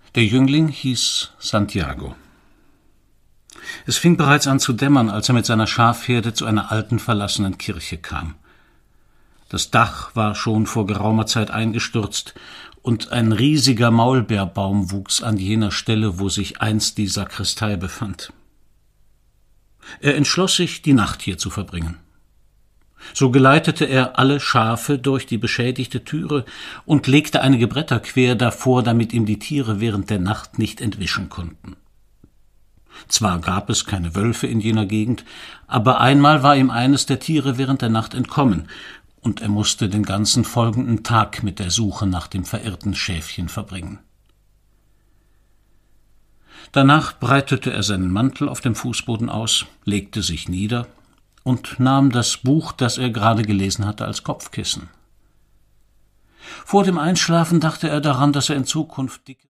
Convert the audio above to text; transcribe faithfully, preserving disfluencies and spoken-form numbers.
Der Jüngling hieß Santiago. Es fing bereits an zu dämmern, als er mit seiner Schafherde zu einer alten, verlassenen Kirche kam. Das Dach war schon vor geraumer Zeit eingestürzt, und ein riesiger Maulbeerbaum wuchs an jener Stelle, wo sich einst die Sakristei befand. Er entschloss sich, die Nacht hier zu verbringen. So geleitete er alle Schafe durch die beschädigte Türe und legte einige Bretter quer davor, damit ihm die Tiere während der Nacht nicht entwischen konnten. Zwar gab es keine Wölfe in jener Gegend, aber einmal war ihm eines der Tiere während der Nacht entkommen, und er musste den ganzen folgenden Tag mit der Suche nach dem verirrten Schäfchen verbringen. Danach breitete er seinen Mantel auf dem Fußboden aus, legte sich nieder und nahm das Buch, das er gerade gelesen hatte, als Kopfkissen. Vor dem Einschlafen dachte er daran, dass er in Zukunft dicke